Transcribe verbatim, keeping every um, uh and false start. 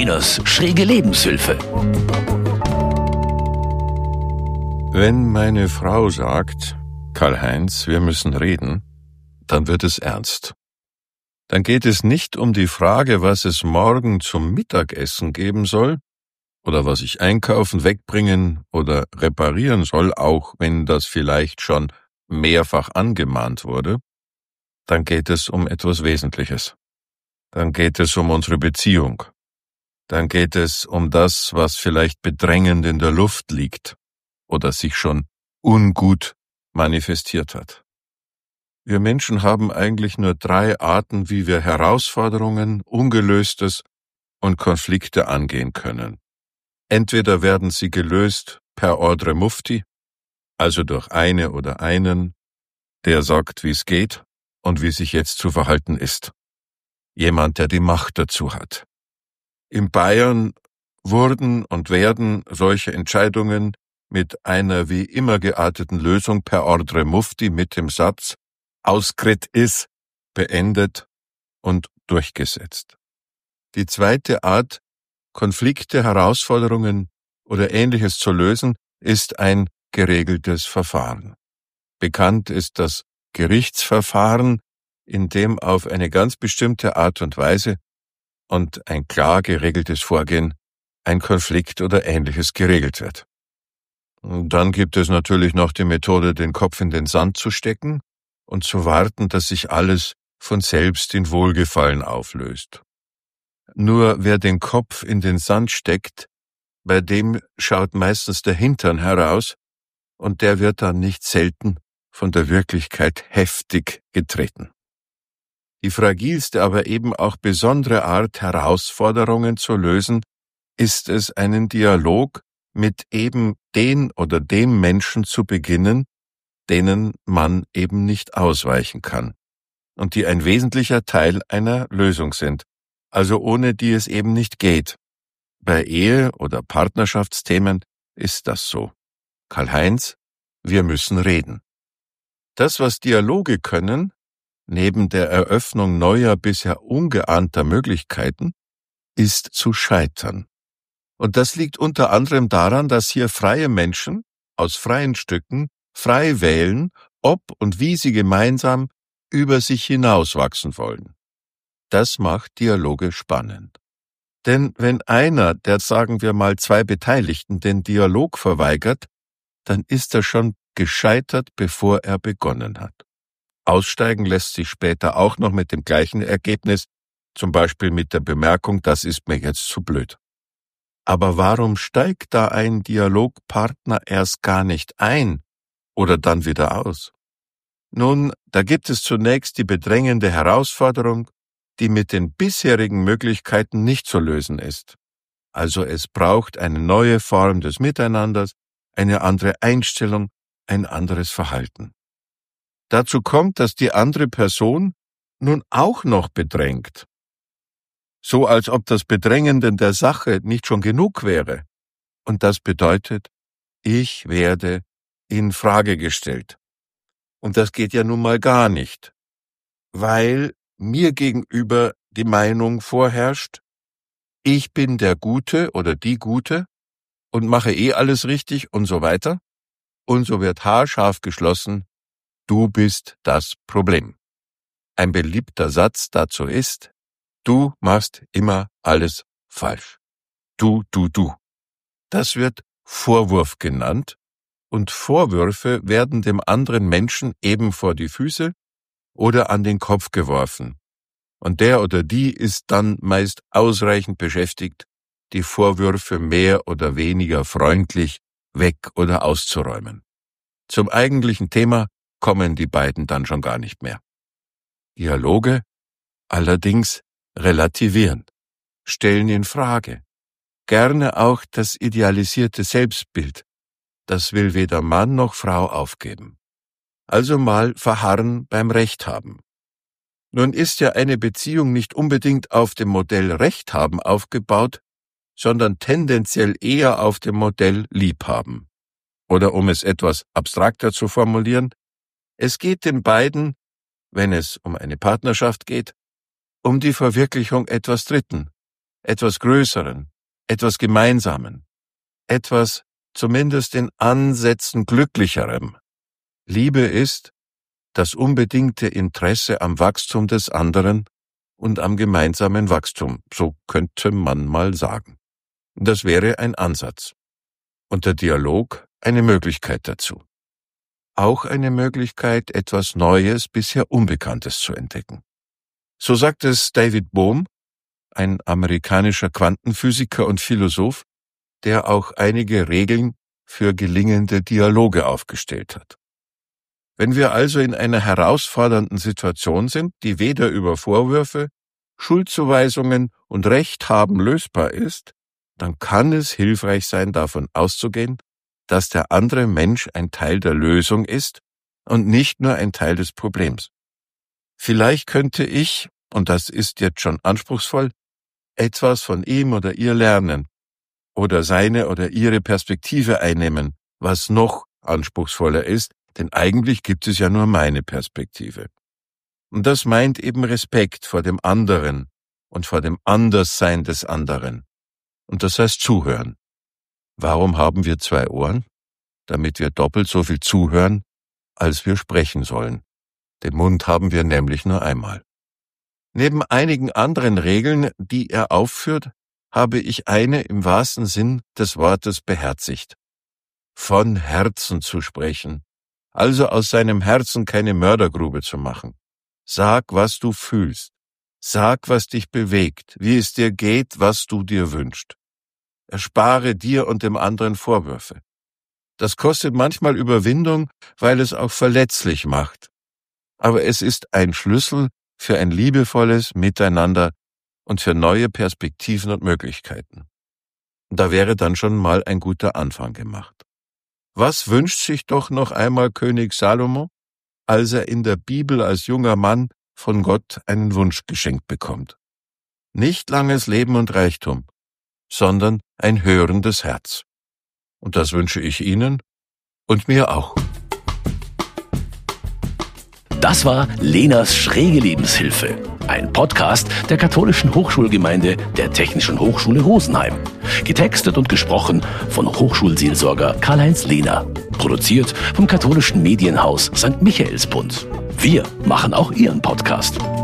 Rainers schräge Lebenshilfe. Wenn meine Frau sagt, Karl-Heinz, wir müssen reden, dann wird es ernst. Dann geht es nicht um die Frage, was es morgen zum Mittagessen geben soll oder was ich einkaufen, wegbringen oder reparieren soll, auch wenn das vielleicht schon mehrfach angemahnt wurde. Dann geht es um etwas Wesentliches. Dann geht es um unsere Beziehung. Dann geht es um das, was vielleicht bedrängend in der Luft liegt oder sich schon ungut manifestiert hat. Wir Menschen haben eigentlich nur drei Arten, wie wir Herausforderungen, Ungelöstes und Konflikte angehen können. Entweder werden sie gelöst per Ordre Mufti, also durch eine oder einen, der sagt, wie es geht und wie sich jetzt zu verhalten ist. Jemand, der die Macht dazu hat. In Bayern wurden und werden solche Entscheidungen mit einer wie immer gearteten Lösung per Ordre Mufti mit dem Satz Auskrit ist, beendet und durchgesetzt. Die zweite Art, Konflikte, Herausforderungen oder Ähnliches zu lösen, ist ein geregeltes Verfahren. Bekannt ist das Gerichtsverfahren, in dem auf eine ganz bestimmte Art und Weise und ein klar geregeltes Vorgehen ein Konflikt oder Ähnliches geregelt wird. Und dann gibt es natürlich noch die Methode, den Kopf in den Sand zu stecken und zu warten, dass sich alles von selbst in Wohlgefallen auflöst. Nur wer den Kopf in den Sand steckt, bei dem schaut meistens der Hintern heraus und der wird dann nicht selten von der Wirklichkeit heftig getreten. Die fragilste, aber eben auch besondere Art, Herausforderungen zu lösen, ist es, einen Dialog mit eben den oder dem Menschen zu beginnen, denen man eben nicht ausweichen kann und die ein wesentlicher Teil einer Lösung sind, also ohne die es eben nicht geht. Bei Ehe- oder Partnerschaftsthemen ist das so. Karl-Heinz, wir müssen reden. Das, was Dialoge können, neben der Eröffnung neuer, bisher ungeahnter Möglichkeiten, ist zu scheitern. Und das liegt unter anderem daran, dass hier freie Menschen aus freien Stücken frei wählen, ob und wie sie gemeinsam über sich hinauswachsen wollen. Das macht Dialoge spannend. Denn wenn einer der, sagen wir mal, zwei Beteiligten den Dialog verweigert, dann ist er schon gescheitert, bevor er begonnen hat. Aussteigen lässt sich später auch noch mit dem gleichen Ergebnis, zum Beispiel mit der Bemerkung, das ist mir jetzt zu blöd. Aber warum steigt da ein Dialogpartner erst gar nicht ein oder dann wieder aus? Nun, da gibt es zunächst die bedrängende Herausforderung, die mit den bisherigen Möglichkeiten nicht zu lösen ist. Also es braucht eine neue Form des Miteinanders, eine andere Einstellung, ein anderes Verhalten. Dazu kommt, dass die andere Person nun auch noch bedrängt. So als ob das Bedrängende der Sache nicht schon genug wäre. Und das bedeutet, ich werde in Frage gestellt. Und das geht ja nun mal gar nicht, weil mir gegenüber die Meinung vorherrscht, ich bin der Gute oder die Gute und mache eh alles richtig und so weiter. Und so wird haarscharf geschlossen, du bist das Problem. Ein beliebter Satz dazu ist, du machst immer alles falsch. Du, du, du. Das wird Vorwurf genannt und Vorwürfe werden dem anderen Menschen eben vor die Füße oder an den Kopf geworfen. Und der oder die ist dann meist ausreichend beschäftigt, die Vorwürfe mehr oder weniger freundlich weg oder auszuräumen. Zum eigentlichen Thema kommen die beiden dann schon gar nicht mehr. Dialoge allerdings relativieren, stellen in Frage. Gerne auch das idealisierte Selbstbild. Das will weder Mann noch Frau aufgeben. Also mal verharren beim Recht haben. Nun ist ja eine Beziehung nicht unbedingt auf dem Modell Recht haben aufgebaut, sondern tendenziell eher auf dem Modell Liebhaben. Oder um es etwas abstrakter zu formulieren, es geht den beiden, wenn es um eine Partnerschaft geht, um die Verwirklichung etwas Dritten, etwas Größeren, etwas Gemeinsamen, etwas zumindest in Ansätzen Glücklicherem. Liebe ist das unbedingte Interesse am Wachstum des anderen und am gemeinsamen Wachstum, so könnte man mal sagen. Das wäre ein Ansatz. Und der Dialog eine Möglichkeit dazu. Auch eine Möglichkeit, etwas Neues, bisher Unbekanntes zu entdecken. So sagt es David Bohm, ein amerikanischer Quantenphysiker und Philosoph, der auch einige Regeln für gelingende Dialoge aufgestellt hat. Wenn wir also in einer herausfordernden Situation sind, die weder über Vorwürfe, Schuldzuweisungen und Recht haben lösbar ist, dann kann es hilfreich sein, davon auszugehen, dass der andere Mensch ein Teil der Lösung ist und nicht nur ein Teil des Problems. Vielleicht könnte ich, und das ist jetzt schon anspruchsvoll, etwas von ihm oder ihr lernen oder seine oder ihre Perspektive einnehmen, was noch anspruchsvoller ist, denn eigentlich gibt es ja nur meine Perspektive. Und das meint eben Respekt vor dem anderen und vor dem Anderssein des anderen. Und das heißt zuhören. Warum haben wir zwei Ohren? Damit wir doppelt so viel zuhören, als wir sprechen sollen. Den Mund haben wir nämlich nur einmal. Neben einigen anderen Regeln, die er aufführt, habe ich eine im wahrsten Sinn des Wortes beherzigt. Von Herzen zu sprechen, also aus seinem Herzen keine Mördergrube zu machen. Sag, was du fühlst. Sag, was dich bewegt, wie es dir geht, was du dir wünschst. Erspare dir und dem anderen Vorwürfe. Das kostet manchmal Überwindung, weil es auch verletzlich macht. Aber es ist ein Schlüssel für ein liebevolles Miteinander und für neue Perspektiven und Möglichkeiten. Da wäre dann schon mal ein guter Anfang gemacht. Was wünscht sich doch noch einmal König Salomo, als er in der Bibel als junger Mann von Gott einen Wunsch geschenkt bekommt? Nicht langes Leben und Reichtum, sondern ein hörendes Herz. Und das wünsche ich Ihnen und mir auch. Das war Lenas schräge Lebenshilfe, ein Podcast der katholischen Hochschulgemeinde der Technischen Hochschule Rosenheim. Getextet und gesprochen von Hochschulseelsorger Karl-Heinz Lehner. Produziert vom katholischen Medienhaus Sankt Michaelsbund. Wir machen auch Ihren Podcast.